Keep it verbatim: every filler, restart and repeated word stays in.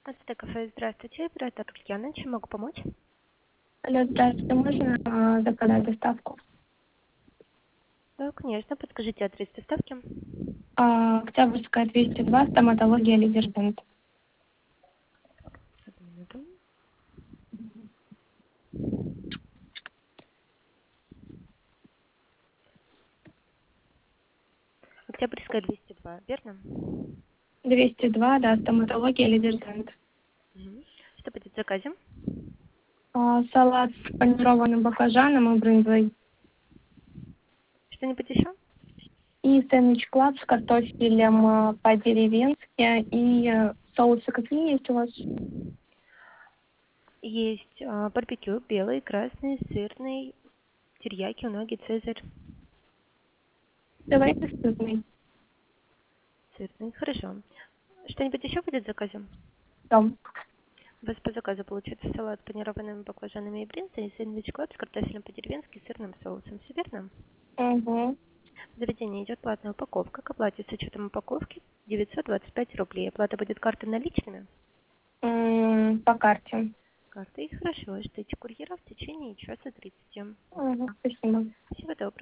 Это кафе. Здравствуйте, оператор Яна. Чем могу помочь? Алло, здравствуйте, можно а, заказать доставку? Да, конечно. Подскажите адрес доставки. А, Октябрьская, двести два, стоматология, Лидердент. Одну минуту. Октябрьская, двести два, верно? двести два, да, стоматология, Лидердент. Мгм. Что будет в заказе? А, салат с панированным баклажаном и брынзой. Что-нибудь еще? И сэндвич клаб с картофелем а, по-деревенски. И а, соусы какие есть у вас? Есть а, барбекю, белый, красный, сырный, терияки, уноги, цезарь. Давайте сырный. Сырный. Хорошо. Что-нибудь еще будет в заказе? Дом. У вас по заказу получится салат с панированными баклажанами и брынзой и сэндвич клаб с картофелем по-деревенски и сырным соусом. Все верно? Угу. В заведении идет платная упаковка. К оплате с учетом упаковки девятьсот двадцать пять рублей. Оплата будет картой наличными? М, по карте. Картой. Хорошо. Ждите курьера в течение часа тридцати. Угу, спасибо. Всего доброго.